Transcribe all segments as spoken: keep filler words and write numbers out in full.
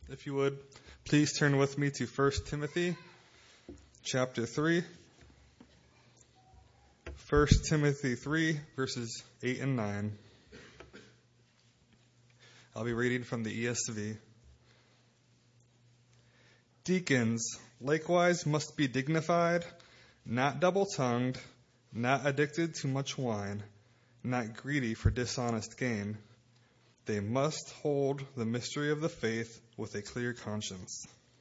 If you would, please turn with me to First Timothy chapter three. First Timothy three, verses eight and nine. I'll be reading from the E S V. Deacons likewise must be dignified, not double-tongued, not addicted to much wine, not greedy for dishonest gain. They must hold the mystery of the faith with a clear conscience.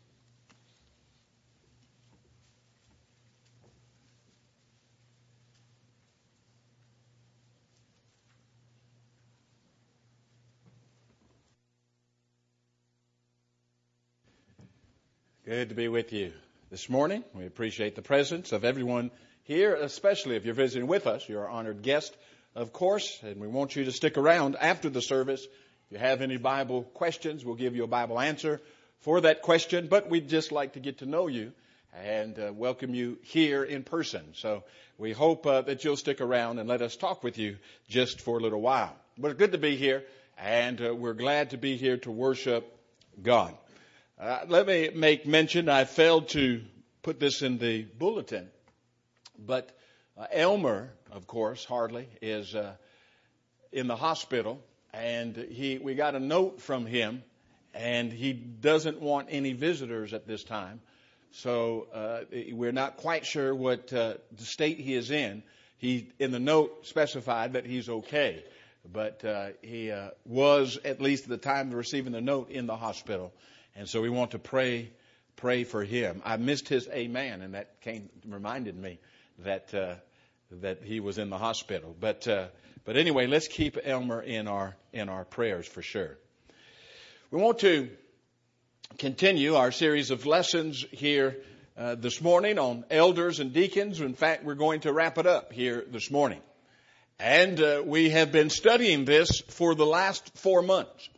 Good to be with you this morning. We appreciate the presence of everyone here, especially if you're visiting with us. You're our honored guest, of course, and we want you to stick around after the service. If you have any Bible questions, we'll give you a Bible answer for that question, but we'd just like to get to know you and uh, welcome you here in person. So we hope uh, that you'll stick around and let us talk with you just for a little while. But it's good to be here, and uh, we're glad to be here to worship God. Uh, let me make mention, I failed to put this in the bulletin, but uh, Elmer, of course, Hardley, is uh, in the hospital, and he we got a note from him, and he doesn't want any visitors at this time. So uh, we're not quite sure what uh, the state he is in. He, in the note, specified that he's okay, but uh, he uh, was, at least at the time of receiving the note, in the hospital. And so we want to pray, pray for him. I missed his amen, and that came reminded me that uh, that he was in the hospital. But uh, but anyway, let's keep Elmer in our in our prayers for sure. We want to continue our series of lessons here uh, this morning on elders and deacons. In fact, we're going to wrap it up here this morning, and uh, we have been studying this for the last four months.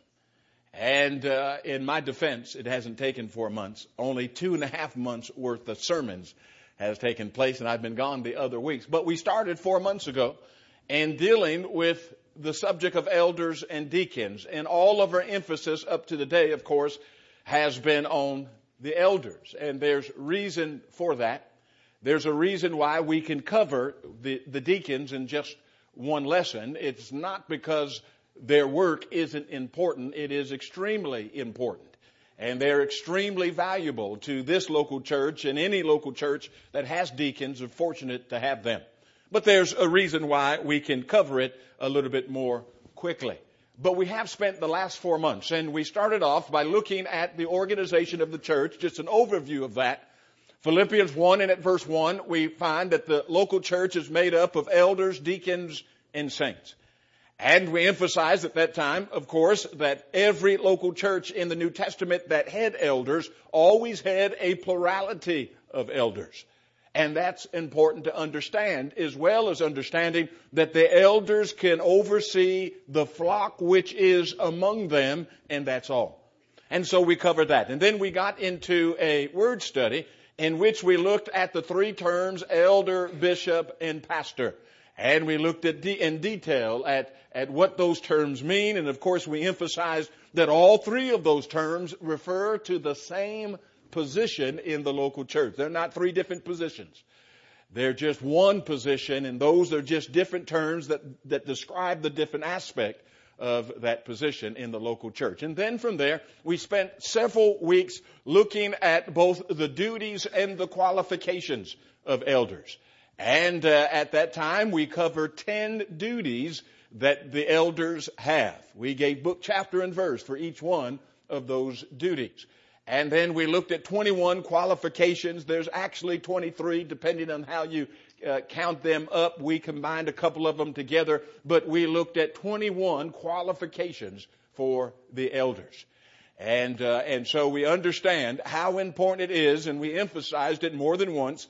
And uh, in my defense, it hasn't taken four months. Only two and a half months worth of sermons has taken place, and I've been gone the other weeks. But we started four months ago and dealing with the subject of elders and deacons. And all of our emphasis up to the day, of course, has been on the elders. And there's reason for that. There's a reason why we can cover the, the deacons in just one lesson. It's not because their work isn't important. It is extremely important. And they're extremely valuable to this local church, and any local church that has deacons are fortunate to have them. But there's a reason why we can cover it a little bit more quickly. But we have spent the last four months, and we started off by looking at the organization of the church, just an overview of that. Philippians one, and at verse one, we find that the local church is made up of elders, deacons, and saints. And we emphasized at that time, of course, that every local church in the New Testament that had elders always had a plurality of elders. And that's important to understand, as well as understanding that the elders can oversee the flock which is among them, and that's all. And so we covered that. And then we got into a word study in which we looked at the three terms, elder, bishop, and pastor. And we looked at de- in detail at, at what those terms mean. And of course, we emphasized that all three of those terms refer to the same position in the local church. They're not three different positions. They're just one position, and those are just different terms that, that describe the different aspect of that position in the local church. And then from there, we spent several weeks looking at both the duties and the qualifications of elders. And uh, at that time, we covered ten duties that the elders have. We gave book, chapter, and verse for each one of those duties. And then we looked at twenty-one qualifications. There's actually twenty-three, depending on how you uh, count them up. We combined a couple of them together, but we looked at twenty-one qualifications for the elders. And uh, and so we understand how important it is, and we emphasized it more than once,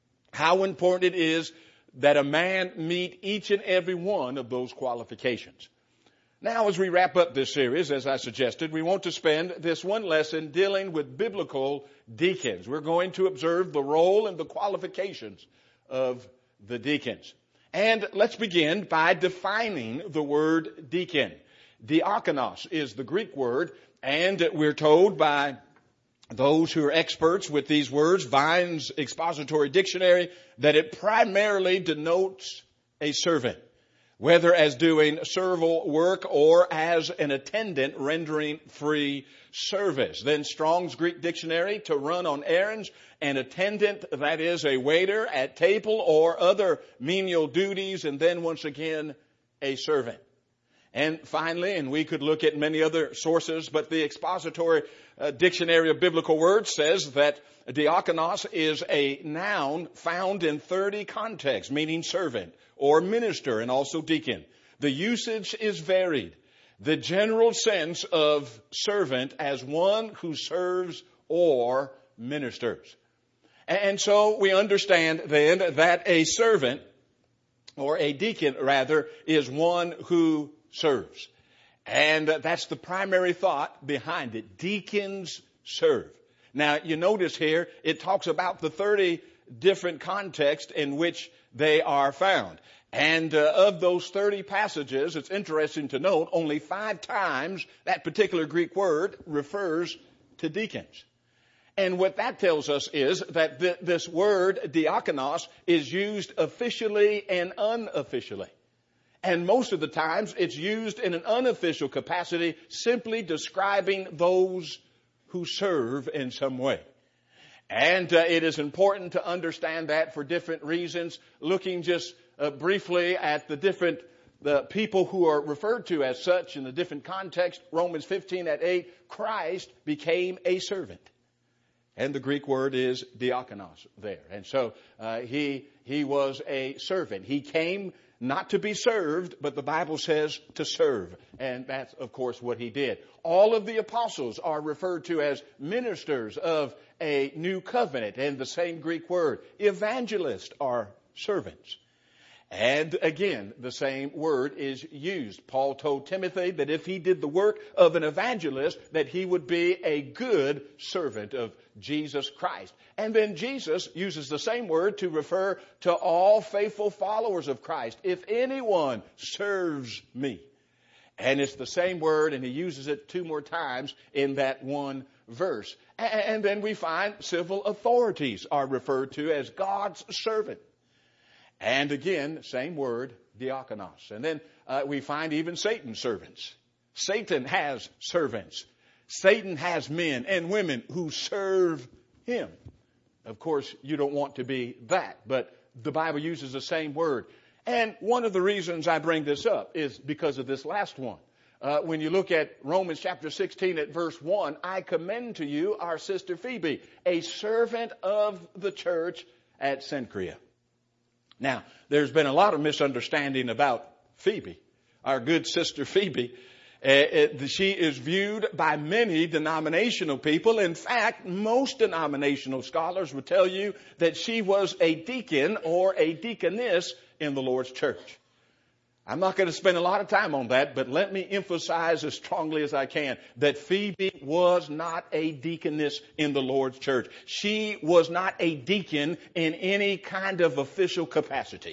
how important it is that a man meet each and every one of those qualifications. Now, as we wrap up this series, as I suggested, we want to spend this one lesson dealing with biblical deacons. We're going to observe the role and the qualifications of the deacons. And let's begin by defining the word deacon. Diakonos is the Greek word, And we're told by those who are experts with these words, Vine's Expository Dictionary, that it primarily denotes a servant, whether as doing servile work or as an attendant rendering free service. Then Strong's Greek Dictionary, to run on errands, an attendant, that is a waiter at table or other menial duties, and then once again, a servant. And finally, and we could look at many other sources, but the Expository uh, Dictionary of Biblical Words says that diakonos is a noun found in thirty contexts, meaning servant or minister and also deacon. The usage is varied. The general sense of servant as one who serves or ministers. And so we understand then that a servant, or a deacon rather, is one who serves. And that's the primary thought behind it. Deacons serve. Now, you notice here, it talks about the thirty different contexts in which they are found. And uh, of those thirty passages, it's interesting to note, only five times that particular Greek word refers to deacons. And what that tells us is that th- this word, diakonos, is used officially and unofficially. And most of the times it's used in an unofficial capacity, simply describing those who serve in some way. And uh, it is important to understand that for different reasons. Looking just uh, briefly at the different the people who are referred to as such in the different contexts. Romans fifteen at eight, Christ became a servant. And the Greek word is diakonos there. And so uh, he he was a servant. He came not to be served, but the Bible says to serve. And that's, of course, what he did. All of the apostles are referred to as ministers of a new covenant. And the same Greek word, evangelists, are servants. And again, the same word is used. Paul told Timothy that if he did the work of an evangelist, that he would be a good servant of Jesus Christ. And then Jesus uses the same word to refer to all faithful followers of Christ. If anyone serves me. And it's the same word, and he uses it two more times in that one verse. And then we find civil authorities are referred to as God's servant. And again, same word, diakonos. And then uh, we find even Satan's servants. Satan has servants. Satan has men and women who serve him. Of course, you don't want to be that, but the Bible uses the same word. And one of the reasons I bring this up is because of this last one. Uh, when you look at Romans chapter sixteen at verse one, I commend to you our sister Phoebe, a servant of the church at Cenchrea. Now, there's been a lot of misunderstanding about Phoebe, our good sister Phoebe. Uh, it, she is viewed by many denominational people. In fact, most denominational scholars would tell you that she was a deacon or a deaconess in the Lord's church. I'm not going to spend a lot of time on that, but let me emphasize as strongly as I can that Phoebe was not a deaconess in the Lord's church. She was not a deacon in any kind of official capacity.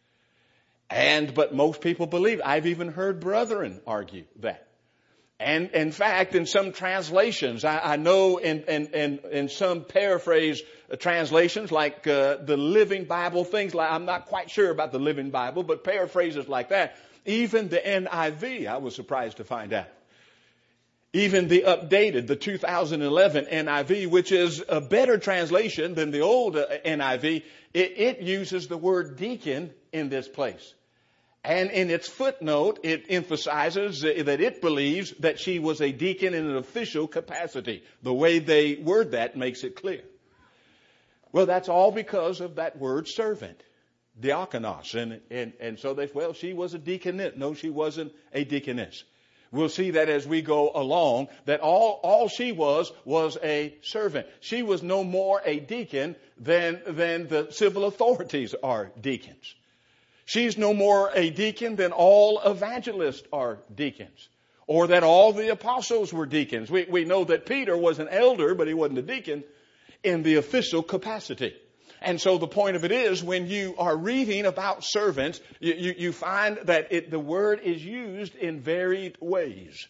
And, but most people believe, I've even heard brethren argue that. And in fact, in some translations, I, I know in, in, in, in some paraphrase translations like uh, the Living Bible, things like, I'm not quite sure about the Living Bible, but paraphrases like that. Even the N I V, I was surprised to find out. Even the updated, the two thousand eleven N I V, which is a better translation than the old uh, N I V, it, it uses the word deacon in this place. And in its footnote, it emphasizes that it believes that she was a deacon in an official capacity. The way they word that makes it clear. Well, that's all because of that word servant, diakonos. And, and, and so they, well, she was a deaconess. No, she wasn't a deaconess. We'll see that as we go along, that all, all she was was a servant. She was no more a deacon than, than the civil authorities are deacons. She's no more a deacon than all evangelists are deacons, or that all the apostles were deacons. We, we know that Peter was an elder, but he wasn't a deacon in the official capacity. And so the point of it is, when you are reading about servants, you, you, you find that it, the word is used in varied ways.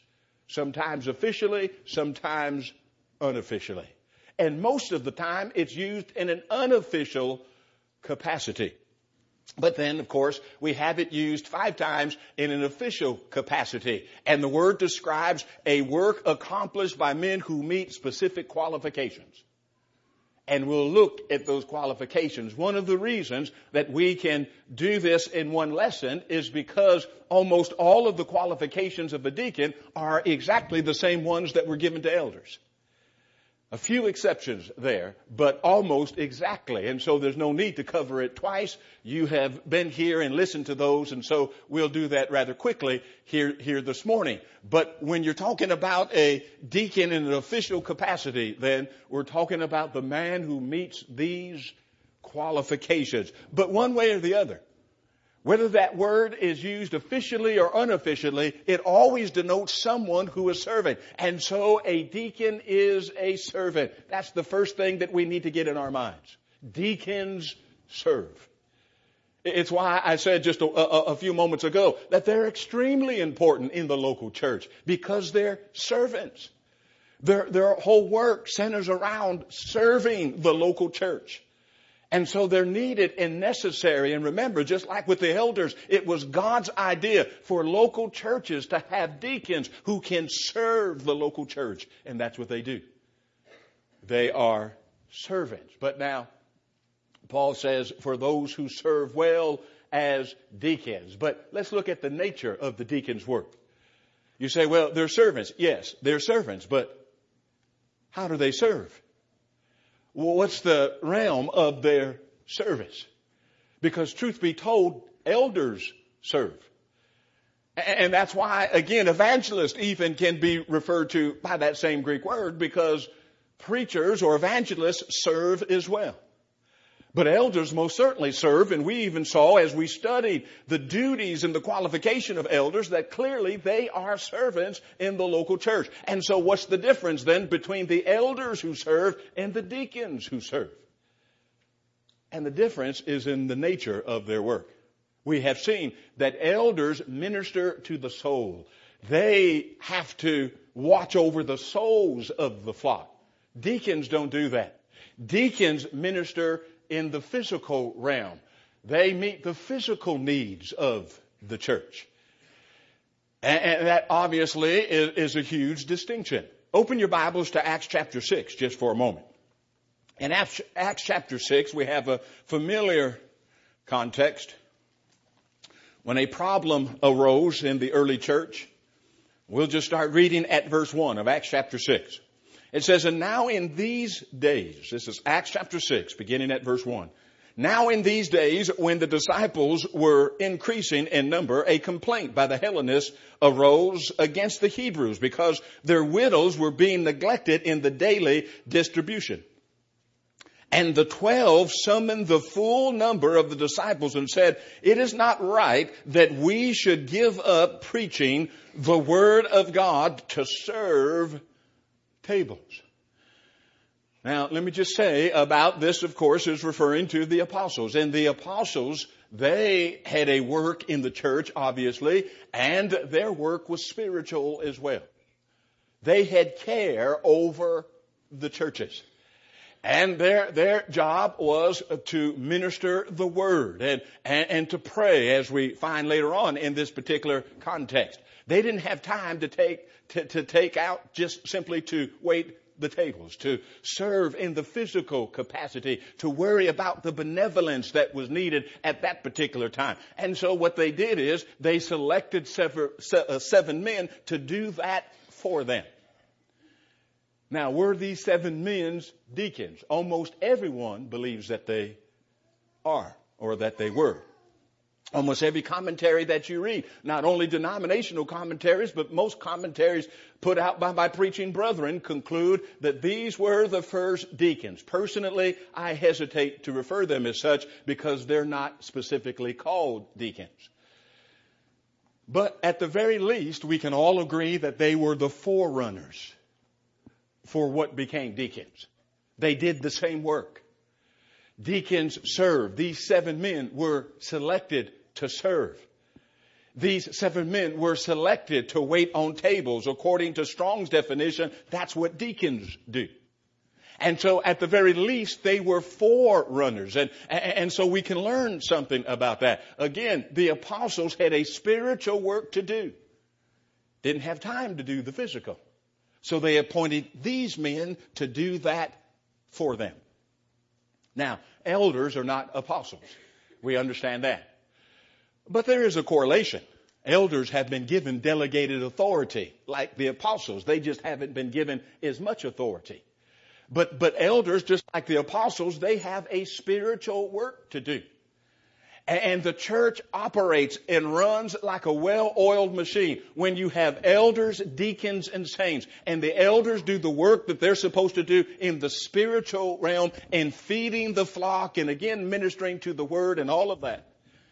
Sometimes officially, sometimes unofficially. And most of the time, it's used in an unofficial capacity. But then, of course, we have it used five times in an official capacity. And the word describes a work accomplished by men who meet specific qualifications. And we'll look at those qualifications. One of the reasons that we can do this in one lesson is because almost all of the qualifications of a deacon are exactly the same ones that were given to elders. A few exceptions there, but almost exactly. And so there's no need to cover it twice. You have been here and listened to those, and so we'll do that rather quickly here, here this morning. But when you're talking about a deacon in an official capacity, then we're talking about the man who meets these qualifications. But one way or the other, whether that word is used officially or unofficially, it always denotes someone who is serving. And so a deacon is a servant. That's the first thing that we need to get in our minds. Deacons serve. It's why I said just a, a, a few moments ago that they're extremely important in the local church because they're servants. Their, their whole work centers around serving the local church. And so they're needed and necessary. And remember, just like with the elders, it was God's idea for local churches to have deacons who can serve the local church. And that's what they do. They are servants. But now, Paul says, for those who serve well as deacons. But let's look at the nature of the deacon's work. You say, well, they're servants. Yes, they're servants. But how do they serve? Well, what's the realm of their service? Because truth be told, elders serve. And that's why, again, evangelist even can be referred to by that same Greek word because preachers or evangelists serve as well. But elders most certainly serve, and we even saw as we studied the duties and the qualification of elders that clearly they are servants in the local church. And so what's the difference then between the elders who serve and the deacons who serve? And the difference is in the nature of their work. We have seen that elders minister to the soul. They have to watch over the souls of the flock. Deacons don't do that. Deacons minister in the physical realm. They meet the physical needs of the church. And that obviously is a huge distinction. Open your Bibles to Acts chapter six just for a moment. In Acts chapter six, we have a familiar context. When a problem arose in the early church, we'll just start reading at verse one of Acts chapter six. It says, and now in these days, this is Acts chapter six, beginning at verse one. Now in these days, when the disciples were increasing in number, a complaint by the Hellenists arose against the Hebrews because their widows were being neglected in the daily distribution. And the twelve summoned the full number of the disciples and said, it is not right that we should give up preaching the word of God to serve tables. Now, let me just say about this, of course, is referring to the apostles. And the apostles, they had a work in the church, obviously, and their work was spiritual as well. They had care over the churches. And their, their job was to minister the word and, and, and to pray, as we find later on in this particular context. They didn't have time to take, to, to take out just simply to wait the tables, to serve in the physical capacity, to worry about the benevolence that was needed at that particular time. And so what they did is they selected seven, seven men to do that for them. Now, were these seven men deacons? Almost everyone believes that they are, or that they were. Almost every commentary that you read, not only denominational commentaries, but most commentaries put out by my preaching brethren conclude that these were the first deacons. Personally, I hesitate to refer them as such because they're not specifically called deacons. But at the very least, we can all agree that they were the forerunners for what became deacons. They did the same work. Deacons served. These seven men were selected to serve. These seven men were selected to wait on tables. According to Strong's definition, that's what deacons do. And so at the very least, they were forerunners. And, and so we can learn something about that. Again, the apostles had a spiritual work to do. Didn't have time to do the physical. So they appointed these men to do that for them. Now, elders are not apostles. We understand that. But there is a correlation. Elders have been given delegated authority, like the apostles. They just haven't been given as much authority. But, but elders, just like the apostles, they have a spiritual work to do. And the church operates and runs like a well-oiled machine when you have elders, deacons, and saints. And the elders do the work that they're supposed to do in the spiritual realm and feeding the flock and again ministering to the word and all of that.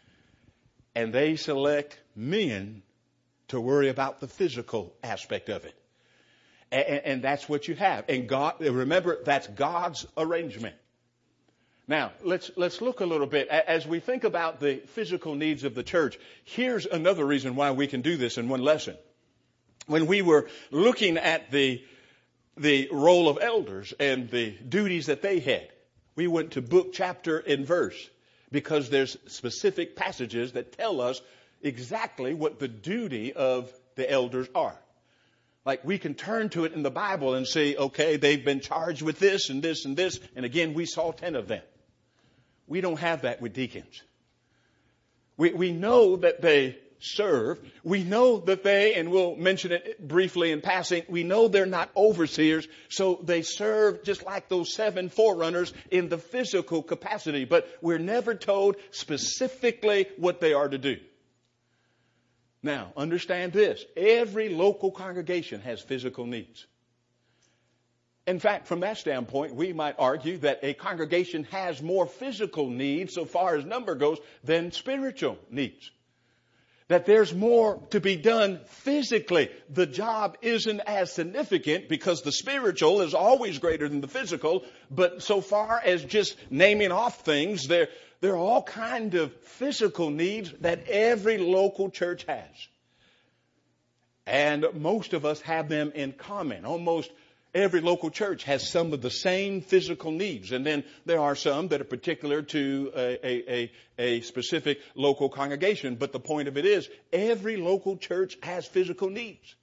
And they select men to worry about the physical aspect of it. And, and that's what you have. And God, remember, that's God's arrangement. Now, let's, let's look a little bit. As we think about the physical needs of the church, here's another reason why we can do this in one lesson. When we were looking at the, the role of elders and the duties that they had, we went to book, chapter, and verse because there's specific passages that tell us exactly what the duty of the elders are. Like we can turn to it in the Bible and say, okay, they've been charged with this and this and this. And again, we saw ten of them. We don't have that with deacons. We, we know that they serve. We know that they, and we'll mention it briefly in passing, we know they're not overseers. So they serve just like those seven forerunners in the physical capacity. But we're never told specifically what they are to do. Now, understand this. Every local congregation has physical needs. In fact, from that standpoint, we might argue that a congregation has more physical needs so far as number goes than spiritual needs. That there's more to be done physically. The job isn't as significant because the spiritual is always greater than the physical. But so far as just naming off things, there, there are all kinds of physical needs that every local church has. And most of us have them in common. Almost every local church has some of the same physical needs. And then there are some that are particular to a, a, a, a specific local congregation. But the point of it is, every local church has physical needs.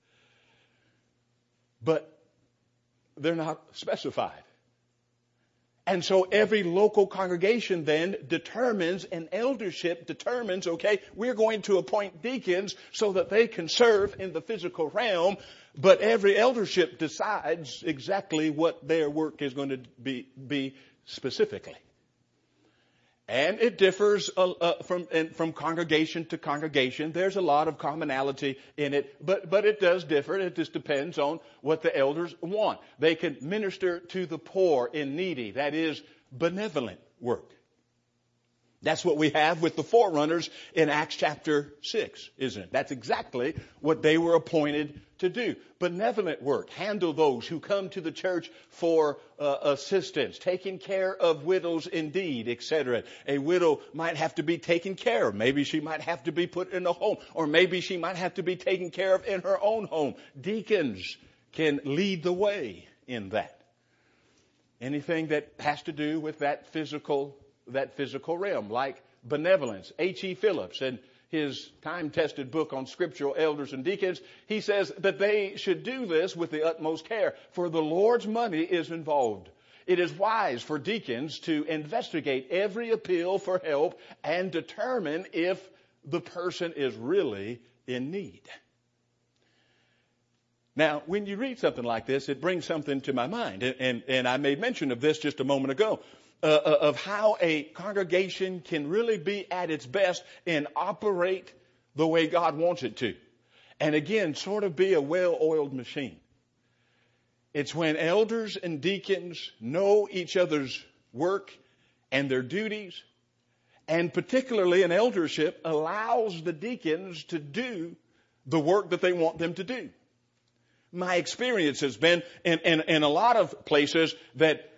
But they're not specified. And so every local congregation then determines, and eldership determines, okay, we're going to appoint deacons so that they can serve in the physical realm. But every eldership decides exactly what their work is going to be, be specifically. And it differs uh, uh, from and from congregation to congregation. There's a lot of commonality in it, but but it does differ. It just depends on what the elders want. They can minister to the poor and needy. That is benevolent work. That's what we have with the forerunners in Acts chapter six, isn't it? That's exactly what they were appointed to do. Benevolent work. Handle those who come to the church for uh, assistance. Taking care of widows indeed, et cetera. A widow might have to be taken care of. Maybe she might have to be put in a home. Or maybe she might have to be taken care of in her own home. Deacons can lead the way in that. Anything that has to do with that physical that physical realm, like benevolence. H E Phillips, in his time-tested book on scriptural elders and deacons, he says that they should do this with the utmost care, for the Lord's money is involved. It is wise for deacons to investigate every appeal for help and determine if the person is really in need. Now, when you read something like this, it brings something to my mind, and, and, and I made mention of this just a moment ago. Uh, of how a congregation can really be at its best and operate the way God wants it to. And again, sort of be a well-oiled machine. It's when elders and deacons know each other's work and their duties, and particularly an eldership allows the deacons to do the work that they want them to do. My experience has been in, in, in a lot of places that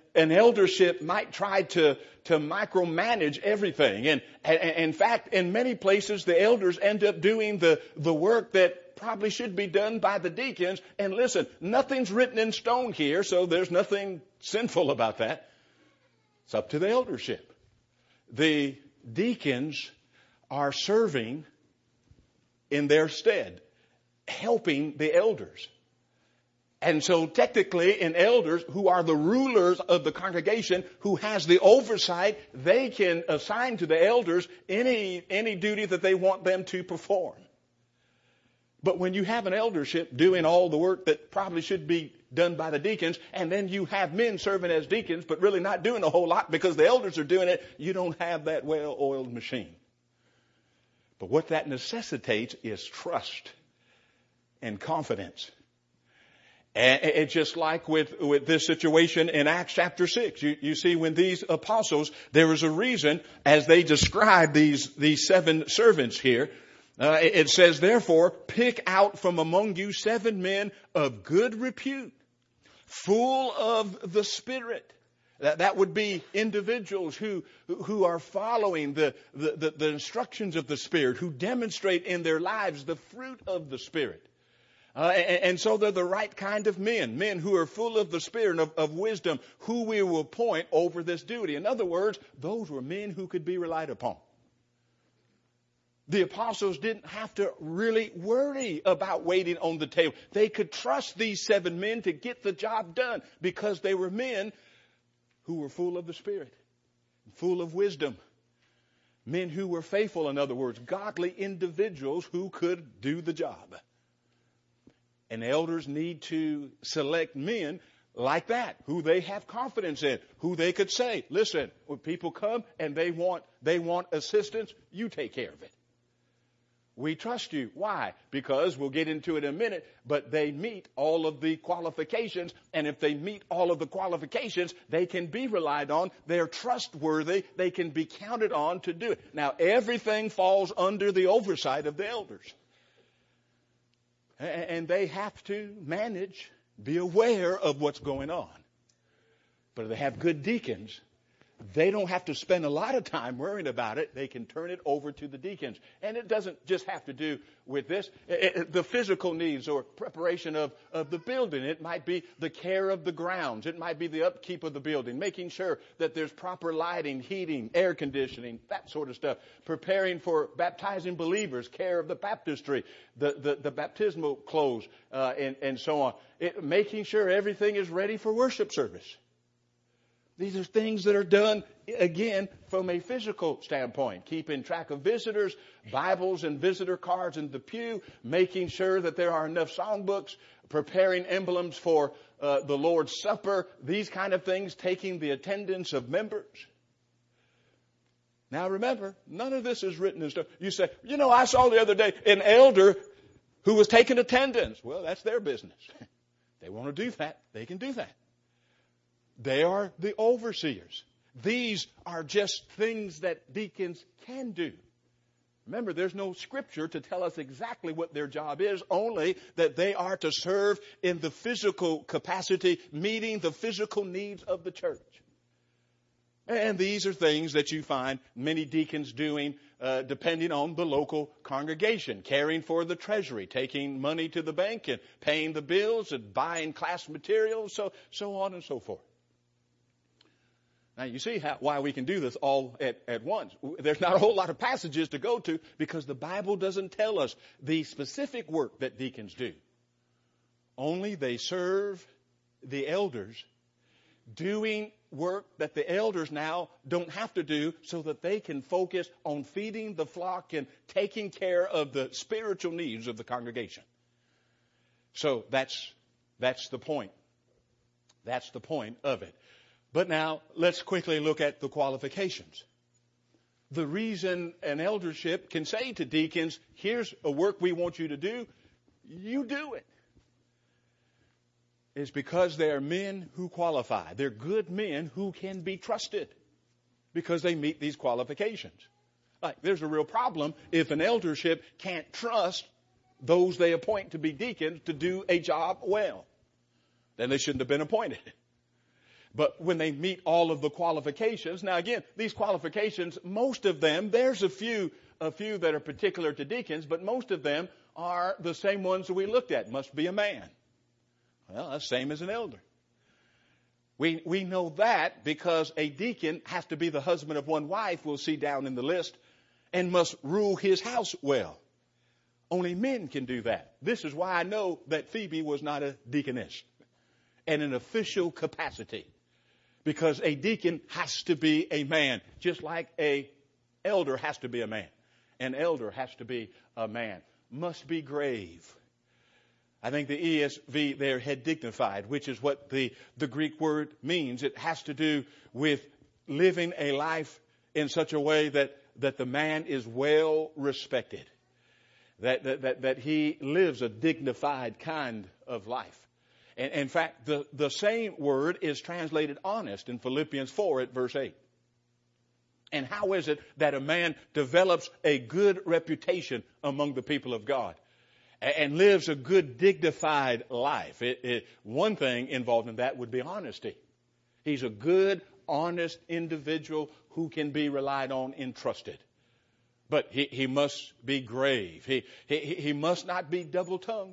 an eldership might try to, to micromanage everything. And, and, and in fact, in many places, the elders end up doing the, the work that probably should be done by the deacons. And listen, nothing's written in stone here, so there's nothing sinful about that. It's up to the eldership. The deacons are serving in their stead, helping the elders. And so technically, in elders who are the rulers of the congregation, who has the oversight, they can assign to the elders any, any duty that they want them to perform. But when you have an eldership doing all the work that probably should be done by the deacons, and then you have men serving as deacons, but really not doing a whole lot because the elders are doing it, you don't have that well-oiled machine. But what that necessitates is trust and confidence. And it's just like with, with this situation in Acts chapter six. You, you see, when these apostles, there was a reason as they describe these, these seven servants here. Uh, it says, therefore, pick out from among you seven men of good repute, full of the Spirit. That, that would be individuals who, who are following the, the, the, the instructions of the Spirit, who demonstrate in their lives the fruit of the Spirit. Uh, and, and so they're the right kind of men, men who are full of the Spirit of, of wisdom, who we will appoint over this duty. In other words, those were men who could be relied upon. The apostles didn't have to really worry about waiting on the table. They could trust these seven men to get the job done because they were men who were full of the Spirit, full of wisdom. Men who were faithful, in other words, godly individuals who could do the job. And elders need to select men like that, who they have confidence in, who they could say, listen, when people come and they want, they want assistance, you take care of it. We trust you. Why? Because we'll get into it in a minute, but they meet all of the qualifications. And if they meet all of the qualifications, they can be relied on. They're trustworthy. They can be counted on to do it. Now, everything falls under the oversight of the elders. And they have to manage, be aware of what's going on. But if they have good deacons, they don't have to spend a lot of time worrying about it. They can turn it over to the deacons. And it doesn't just have to do with this. It, it, the physical needs or preparation of, of the building. It might be the care of the grounds. It might be the upkeep of the building, making sure that there's proper lighting, heating, air conditioning, that sort of stuff. Preparing for baptizing believers, care of the baptistry, the, the, the baptismal clothes, uh, and, and so on. It, making sure everything is ready for worship service. These are things that are done, again, from a physical standpoint. Keeping track of visitors, Bibles and visitor cards in the pew, making sure that there are enough songbooks, preparing emblems for uh, the Lord's Supper, these kind of things, taking the attendance of members. Now remember, none of this is written in stone. You say, you know, I saw the other day an elder who was taking attendance. Well, that's their business. They want to do that, they can do that. They are the overseers. These are just things that deacons can do. Remember, there's no scripture to tell us exactly what their job is, only that they are to serve in the physical capacity, meeting the physical needs of the church. And these are things that you find many deacons doing uh, depending on the local congregation, caring for the treasury, taking money to the bank and paying the bills and buying class materials, so, so on and so forth. Now, you see how, why we can do this all at, at once. There's not a whole lot of passages to go to because the Bible doesn't tell us the specific work that deacons do. Only they serve the elders, doing work that the elders now don't have to do so that they can focus on feeding the flock and taking care of the spiritual needs of the congregation. So that's, that's the point. That's the point of it. But now, let's quickly look at the qualifications. The reason an eldership can say to deacons, here's a work we want you to do, you do it, is because they are men who qualify. They're good men who can be trusted because they meet these qualifications. Like, there's a real problem if an eldership can't trust those they appoint to be deacons to do a job well. Then they shouldn't have been appointed. But when they meet all of the qualifications, now again, these qualifications, most of them, there's a few, a few that are particular to deacons, but most of them are the same ones that we looked at. Must be a man. Well, that's same as an elder. We, we know that because a deacon has to be the husband of one wife, we'll see down in the list, and must rule his house well. Only men can do that. This is why I know that Phoebe was not a deaconess in an official capacity. Because a deacon has to be a man, just like a elder has to be a man. An elder has to be a man. Must be grave. I think the E S V there had dignified, which is what the, the Greek word means. It has to do with living a life in such a way that, that the man is well respected. That, that, that, that he lives a dignified kind of life. And in fact, the, the same word is translated honest in Philippians four at verse eight. And how is it that a man develops a good reputation among the people of God and, and lives a good, dignified life? It, it, one thing involved in that would be honesty. He's a good, honest individual who can be relied on and trusted. But he, he must be grave. He, he, he must not be double-tongued.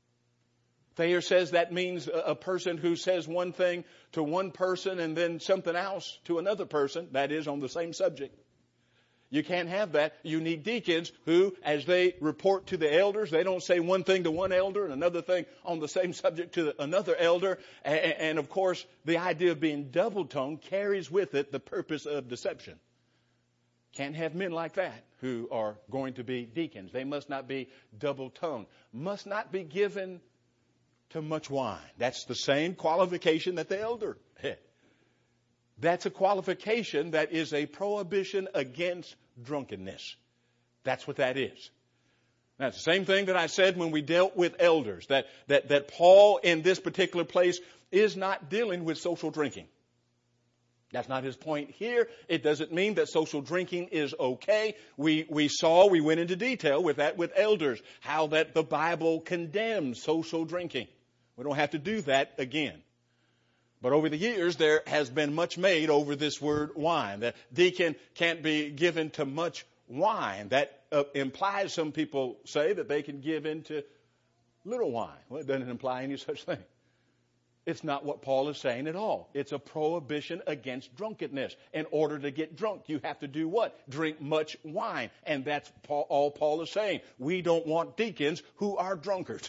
Thayer says that means a person who says one thing to one person and then something else to another person, that is, on the same subject. You can't have that. You need deacons who, as they report to the elders, they don't say one thing to one elder and another thing on the same subject to another elder. And, and of course, the idea of being double-tongued carries with it the purpose of deception. Can't have men like that who are going to be deacons. They must not be double-tongued. Must not be given to much wine. That's the same qualification that the elder had. That's a qualification that is a prohibition against drunkenness. That's what that is. That's the same thing that I said when we dealt with elders, that, that, that Paul in this particular place is not dealing with social drinking. That's not his point here. It doesn't mean that social drinking is okay. We, we saw, we went into detail with that with elders, how that the Bible condemns social drinking. We don't have to do that again. But over the years, there has been much made over this word wine. The deacon can't be given to much wine. That uh, implies, some people say, that they can give into little wine. Well, it doesn't imply any such thing. It's not what Paul is saying at all. It's a prohibition against drunkenness. In order to get drunk, you have to do what? Drink much wine. And that's Paul, all Paul is saying. We don't want deacons who are drunkards.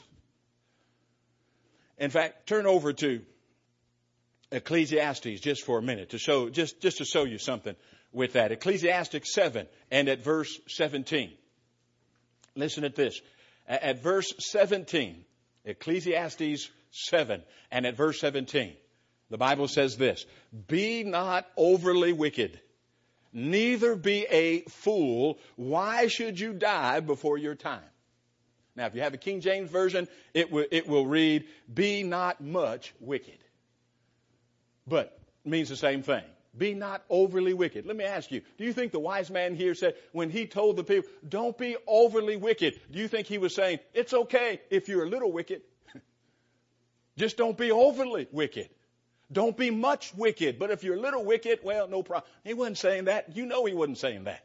In fact, turn over to Ecclesiastes just for a minute to show, just, just to show you something with that. Ecclesiastes seven and at verse seventeen. Listen at this. At verse seventeen, Ecclesiastes seven and at verse seventeen, the Bible says this: be not overly wicked, neither be a fool. Why should you die before your time? Now, if you have a King James Version, it will, it will read, be not much wicked. But it means the same thing. Be not overly wicked. Let me ask you, do you think the wise man here said, when he told the people, don't be overly wicked, do you think he was saying, it's okay if you're a little wicked? Just don't be overly wicked. Don't be much wicked. But if you're a little wicked, well, no problem. He wasn't saying that. You know he wasn't saying that.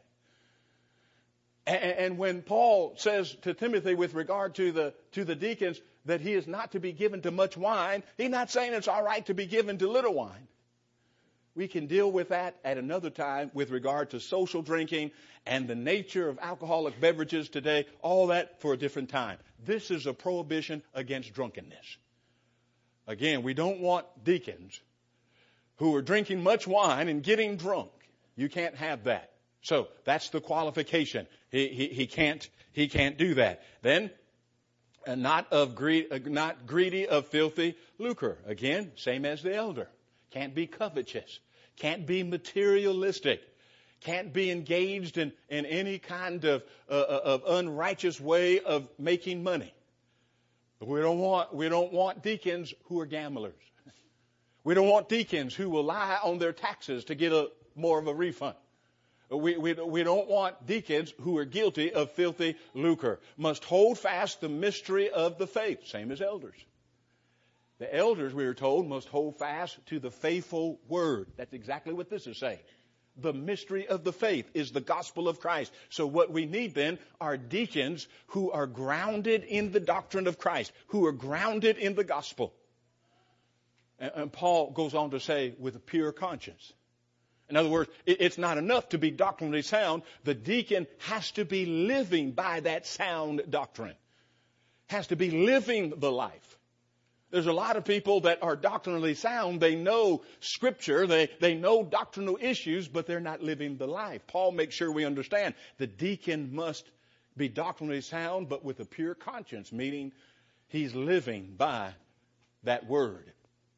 And when Paul says to Timothy with regard to the to the deacons that he is not to be given to much wine, he's not saying it's all right to be given to little wine. We can deal with that at another time with regard to social drinking and the nature of alcoholic beverages today, all that for a different time. This is a prohibition against drunkenness. Again, we don't want deacons who are drinking much wine and getting drunk. You can't have that. So that's the qualification. He, he, he can't, he can't do that. Then, uh, not of greed, uh, not greedy of filthy lucre. Again, same as the elder. Can't be covetous. Can't be materialistic. Can't be engaged in, in any kind of, uh, of unrighteous way of making money. We don't want, we don't want deacons who are gamblers. We don't want deacons who will lie on their taxes to get a, more of a refund. We, we, we don't want deacons who are guilty of filthy lucre. Must hold fast the mystery of the faith, same as elders. The elders, we are told, must hold fast to the faithful word. That's exactly what this is saying. The mystery of the faith is the gospel of Christ. So what we need then are deacons who are grounded in the doctrine of Christ, who are grounded in the gospel. And, and Paul goes on to say, with a pure conscience. In other words, it, it's not enough to be doctrinally sound. The deacon has to be living by that sound doctrine. Has to be living the life. There's a lot of people that are doctrinally sound. They know Scripture. They, they know doctrinal issues, but they're not living the life. Paul makes sure we understand the deacon must be doctrinally sound, but with a pure conscience, meaning he's living by that word.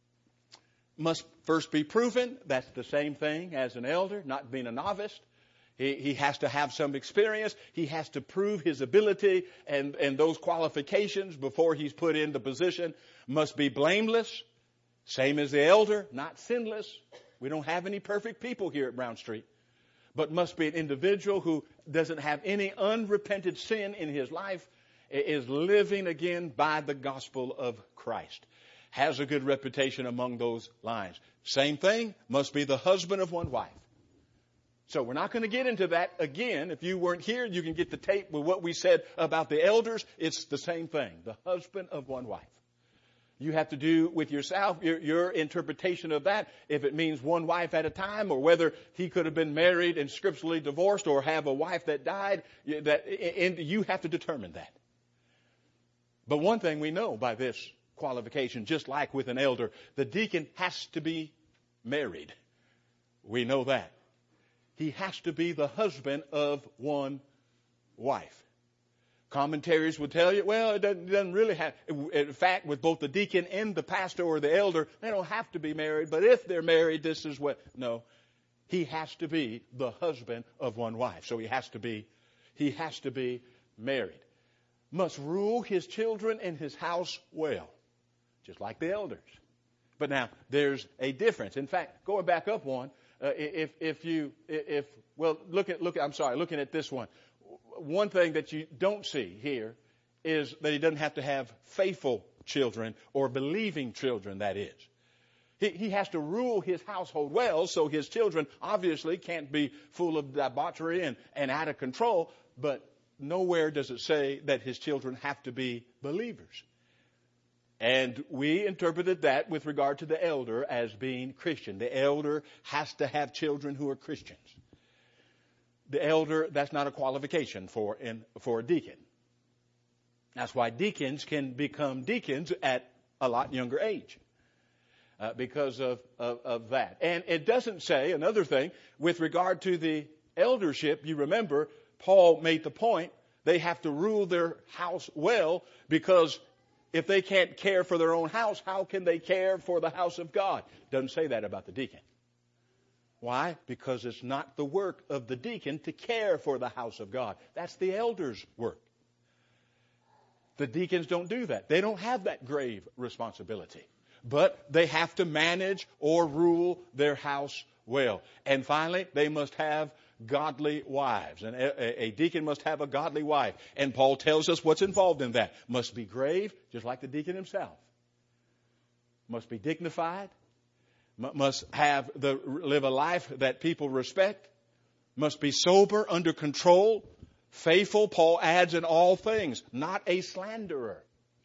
Must first be proven. That's the same thing as an elder, not being a novice. He, he has to have some experience. He has to prove his ability and, and those qualifications before he's put in the position. Must be blameless, same as the elder, not sinless. We don't have any perfect people here at Brown Street. But must be an individual who doesn't have any unrepented sin in his life, is living again by the gospel of Christ. Has a good reputation among those lines. Same thing, must be the husband of one wife. So we're not going to get into that again. If you weren't here, you can get the tape with what we said about the elders. It's the same thing. The husband of one wife. You have to do with yourself your, your interpretation of that, if it means one wife at a time, or whether he could have been married and scripturally divorced, or have a wife that died. That, and you have to determine that. But one thing we know by this qualification, just like with an elder, the deacon has to be married. We know that. He has to be the husband of one wife. Commentaries would tell you, well, it doesn't, it doesn't really have, in fact, with both the deacon and the pastor or the elder, they don't have to be married, but if they're married, this is what, no. He has to be the husband of one wife. So he has to be, he has to be married. Must rule his children and his house well, just like the elders. But now, there's a difference. In fact, going back up one, Uh, if, if you, if, well, look at, look, I'm sorry, looking at this one. One thing that you don't see here is that he doesn't have to have faithful children or believing children, that is. He, he has to rule his household well, so his children obviously can't be full of debauchery and, and out of control, but nowhere does it say that his children have to be believers. And we interpreted that with regard to the elder as being Christian. The elder has to have children who are Christians. The elder, that's not a qualification for, in, for a deacon. That's why deacons can become deacons at a lot younger age. Uh, because of, of, of that. And it doesn't say, another thing, with regard to the eldership, you remember, Paul made the point, they have to rule their house well, because if they can't care for their own house, how can they care for the house of God? Doesn't say that about the deacon. Why? Because it's not the work of the deacon to care for the house of God. That's the elder's work. The deacons don't do that. They don't have that grave responsibility. But they have to manage or rule their house well. And finally, they must have godly wives. And a, a deacon must have a godly wife. And Paul tells us what's involved in that. Must be grave, just like the deacon himself. Must be dignified. M- must have the live a life that people respect. Must be sober, under control, faithful. Paul adds, in all things, not a slanderer.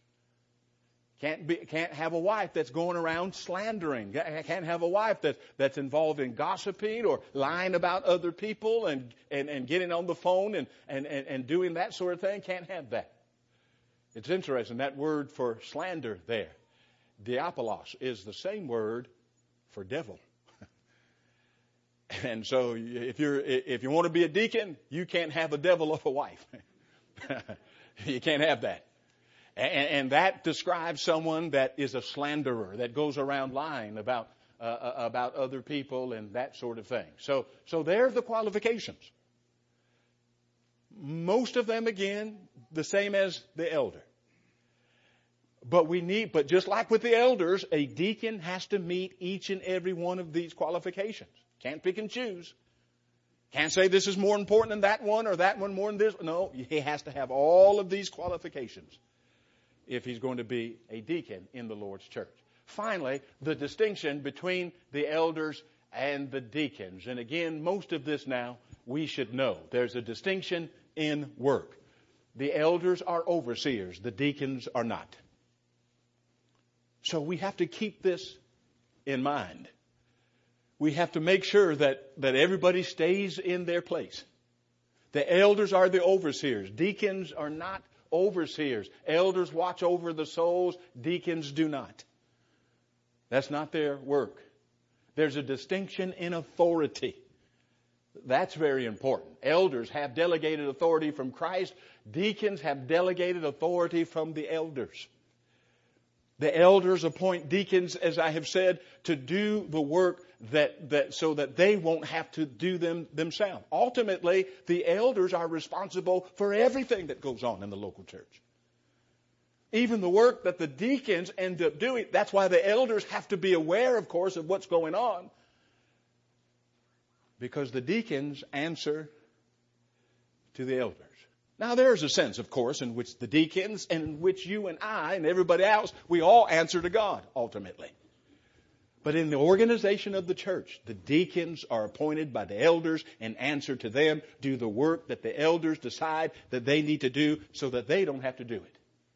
Can't be, can't have a wife that's going around slandering. Can't have a wife that, that's involved in gossiping or lying about other people and, and, and getting on the phone and, and, and, and doing that sort of thing. Can't have that. It's interesting, that word for slander there, diabolos, is the same word for devil. And so if you're, if you want to be a deacon, you can't have a devil of a wife. You can't have that. And that describes someone that is a slanderer, that goes around lying about uh, about other people and that sort of thing. So, so they're the qualifications. Most of them, again, the same as the elder. But we need, but just like with the elders, a deacon has to meet each and every one of these qualifications. Can't pick and choose. Can't say this is more important than that one or that one more than this. No, he has to have all of these qualifications if he's going to be a deacon in the Lord's church. finally, the distinction between the elders and the deacons. And again, most of this now we should know. There's a distinction in work. The elders are overseers. The deacons are not. So we have to keep this in mind. We have to make sure that, that everybody stays in their place. The elders are the overseers. Deacons are not overseers. Elders watch over the souls. Deacons do not. That's not their work. There's a distinction in authority. That's very important. Elders have delegated authority from Christ. Deacons have delegated authority from the elders. The elders appoint deacons, as I have said, to do the work that, that so that they won't have to do them themselves. Ultimately, the elders are responsible for everything that goes on in the local church. Even the work that the deacons end up doing. That's why the elders have to be aware, of course, of what's going on. Because the deacons answer to the elders. Now, there's a sense, of course, in which the deacons and in which you and I and everybody else, we all answer to God, ultimately. But in the organization of the church, the deacons are appointed by the elders and answer to them, do the work that the elders decide that they need to do so that they don't have to do it.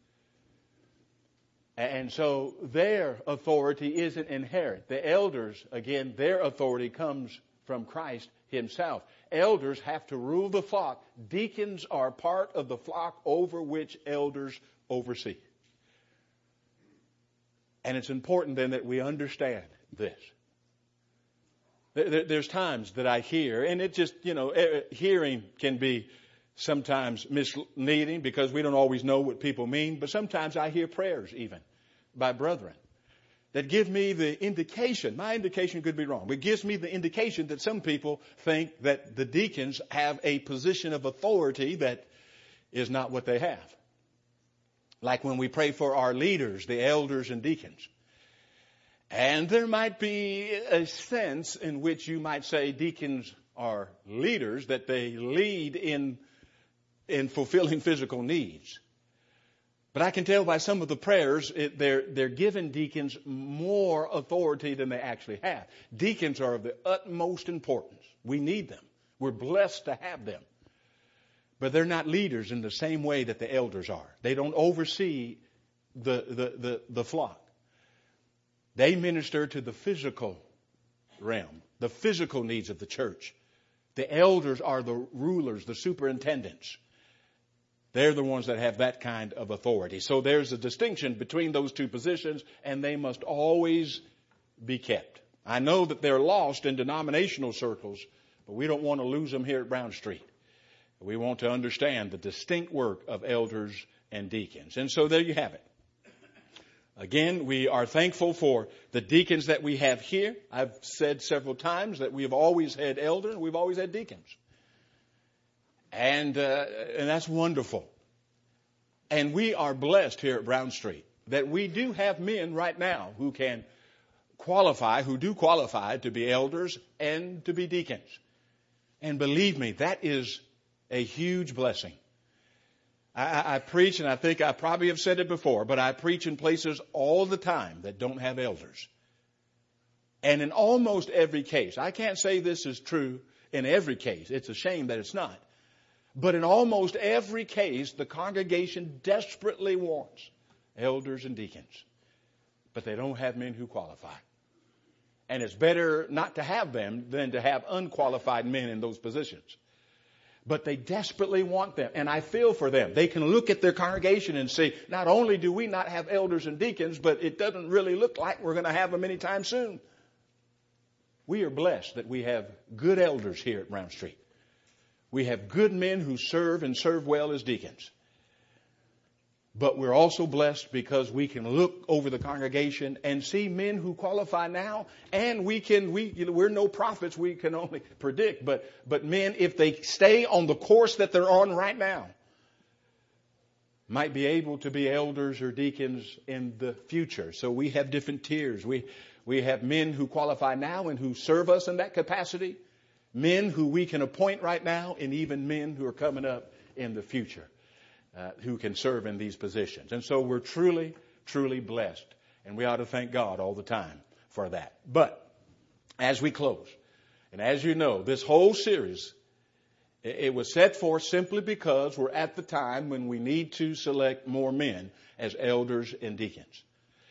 And so their authority isn't inherent. The elders, again, their authority comes from Christ Himself. Elders have to rule the flock. Deacons are part of the flock over which elders oversee. And it's important then that we understand this. There's times that I hear, and it just, you know, hearing can be sometimes misleading because we don't always know what people mean, but sometimes I hear prayers even by brethren that give me the indication, my indication could be wrong, but it gives me the indication that some people think that the deacons have a position of authority that is not what they have. Like when we pray for our leaders, the elders and deacons. And there might be a sense in which you might say deacons are leaders, that they lead in, in fulfilling physical needs. But I can tell by some of the prayers, it, they're, they're giving deacons more authority than they actually have. Deacons are of the utmost importance. We need them. We're blessed to have them. But they're not leaders in the same way that the elders are. They don't oversee the, the, the, the flock. They minister to the physical realm, the physical needs of the church. The elders are the rulers, the superintendents. They're the ones that have that kind of authority. So there's a distinction between those two positions, and they must always be kept. I know that they're lost in denominational circles, but we don't want to lose them here at Brown Street. We want to understand the distinct work of elders and deacons. And so there you have it. Again, we are thankful for the deacons that we have here. I've said several times that we have always had elders and we've always had deacons. And, uh, and that's wonderful. And we are blessed here at Brown Street that we do have men right now who can qualify, who do qualify to be elders and to be deacons. And believe me, that is a huge blessing. I, I preach, and I think I probably have said it before, but I preach in places all the time that don't have elders. And in almost every case, I can't say this is true in every case. It's a shame that it's not. But in almost every case, the congregation desperately wants elders and deacons. But they don't have men who qualify. And it's better not to have them than to have unqualified men in those positions. But they desperately want them. And I feel for them. They can look at their congregation and say, not only do we not have elders and deacons, but it doesn't really look like we're going to have them anytime soon. We are blessed that we have good elders here at Brown Street. We have good men who serve and serve well as deacons. But we're also blessed because we can look over the congregation and see men who qualify now, and we can, we, you know, we're no prophets, we can only predict, but, but men, if they stay on the course that they're on right now, might be able to be elders or deacons in the future. So we have different tiers. We, we have men who qualify now and who serve us in that capacity, men who we can appoint right now, and even men who are coming up in the future. Uh, who can serve in these positions. And so we're truly, truly blessed. And we ought to thank God all the time for that. But as we close, and as you know, this whole series, it was set forth simply because we're at the time when we need to select more men as elders and deacons.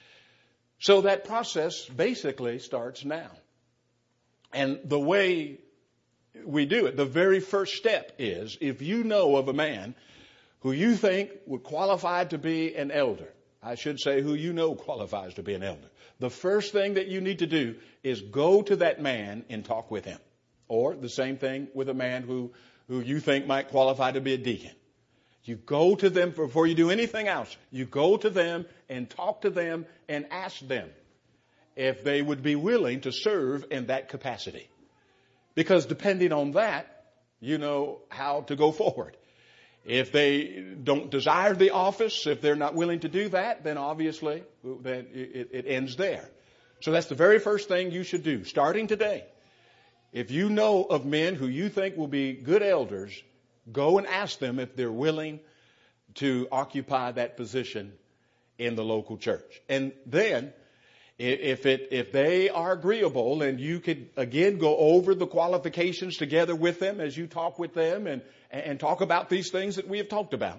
So that process basically starts now. And the way we do it, the very first step is, if you know of a man who you think would qualify to be an elder, I should say who you know qualifies to be an elder, the first thing that you need to do is go to that man and talk with him. Or the same thing with a man who, who you think might qualify to be a deacon. You go to them before you do anything else. You go to them and talk to them and ask them if they would be willing to serve in that capacity. Because depending on that, you know how to go forward. If they don't desire the office, if they're not willing to do that, then obviously then it, it ends there. So that's the very first thing you should do, starting today. If you know of men who you think will be good elders, go and ask them if they're willing to occupy that position in the local church. And then, if it if they are agreeable, and you could again go over the qualifications together with them as you talk with them and, and talk about these things that we have talked about,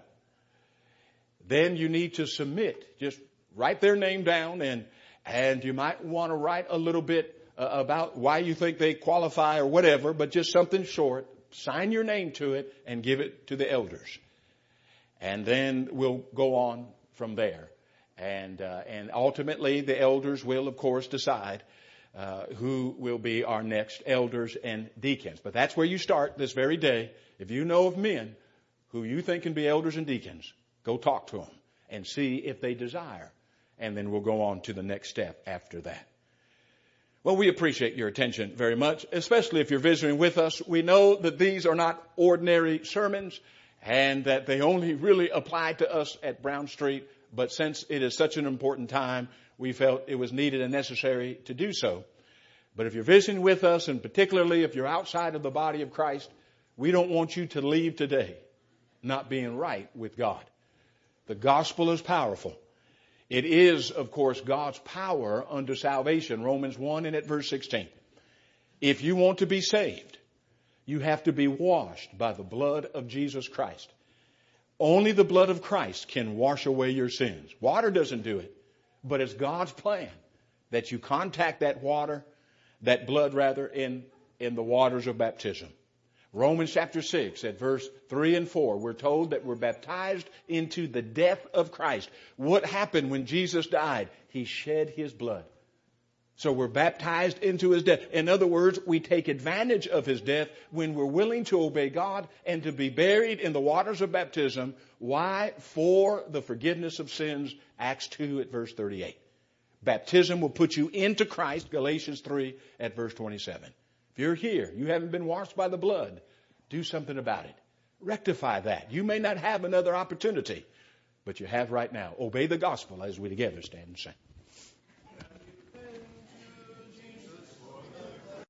then you need to submit. Just write their name down, and and you might want to write a little bit uh, about why you think they qualify or whatever, but just something short. Sign your name to it and give it to the elders. And then we'll go on from there. And uh, and ultimately the elders will, of course, decide uh, who will be our next elders and deacons. But that's where you start this very day. If you know of men who you think can be elders and deacons, go talk to them and see if they desire. And then we'll go on to the next step after that. Well, we appreciate your attention very much, especially if you're visiting with us. We know that these are not ordinary sermons and that they only really apply to us at Brown Street. But since it is such an important time, we felt it was needed and necessary to do so. But if you're visiting with us, and particularly if you're outside of the body of Christ, we don't want you to leave today not being right with God. The gospel is powerful. It is, of course, God's power unto salvation. Romans one and at verse sixteen. If you want to be saved, you have to be washed by the blood of Jesus Christ. Only the blood of Christ can wash away your sins. Water doesn't do it, but it's God's plan that you contact that water, that blood rather, in, in the waters of baptism. Romans chapter six at verse three and four, we're told that we're baptized into the death of Christ. What happened when Jesus died? He shed his blood. So we're baptized into his death. In other words, we take advantage of his death when we're willing to obey God and to be buried in the waters of baptism. Why? For the forgiveness of sins. Acts two at verse thirty-eight. Baptism will put you into Christ. Galatians three at verse twenty-seven. If you're here, you haven't been washed by the blood, do something about it. Rectify that. You may not have another opportunity, but you have right now. Obey the gospel as we together stand and sing.